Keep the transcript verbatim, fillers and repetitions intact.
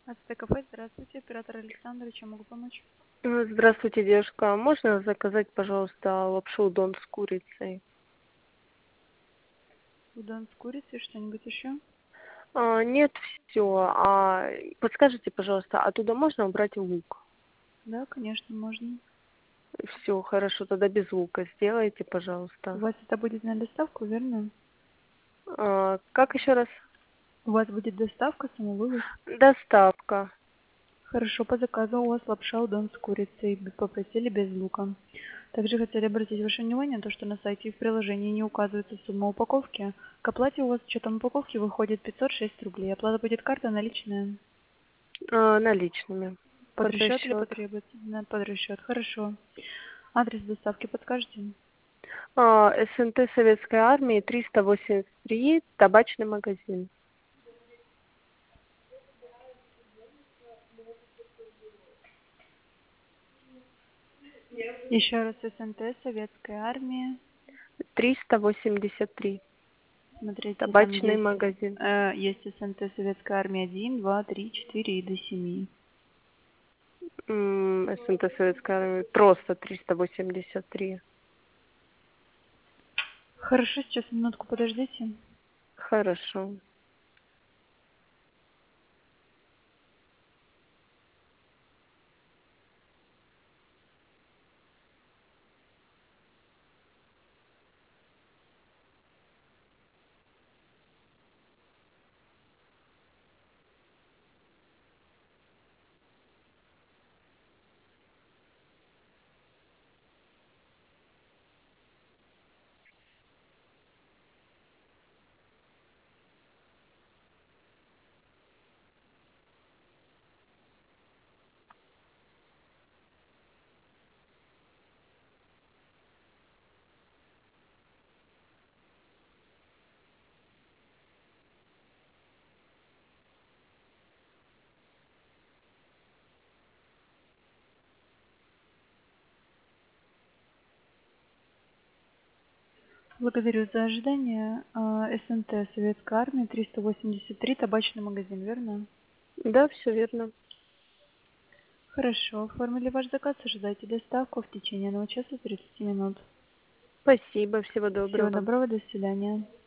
АЦТ кафе, здравствуйте, оператор Александр, чем могу помочь? Э, Здравствуйте, девушка. Можно заказать, пожалуйста, лапшу удон с курицей? Удон с курицей, что-нибудь еще? А, нет, все. А подскажите, пожалуйста, оттуда можно убрать лук? Да, конечно, можно. Все, хорошо, тогда без лука сделайте, У пожалуйста. вас это будет на доставку, верно? А, как еще раз? У вас будет доставка, самовывоз? Доставка. Хорошо, по заказу у вас лапша удон с курицей, б- попросили без лука. Также хотели обратить ваше внимание на то, что на сайте и в приложении не указывается сумма упаковки. К оплате у вас с учетом упаковки выходит пятьсот шесть рублей. Оплата будет карта наличная. А, наличными. Под Под расчет или расчет. потребуется? На под расчет. Хорошо. Адрес доставки подскажете? А, СНТ Советской Армии, триста восемьдесят три, табачный магазин. Еще раз СНТ, Советская армия. триста восемьдесят три, Смотрите, там табачный есть, магазин. э, есть СНТ Советская армия один, два, три, четыре и до семи. М, СНТ Советской Армии, просто триста восемьдесят три. Хорошо, сейчас минутку подождите. Хорошо. Благодарю за ожидание. А, СНТ Советская армия, триста восемьдесят три, табачный магазин, верно? Да, все верно. Хорошо, оформили ваш заказ, ожидайте доставку в течение одного часа тридцати минут. Спасибо, всего Всего доброго. доброго, до свидания.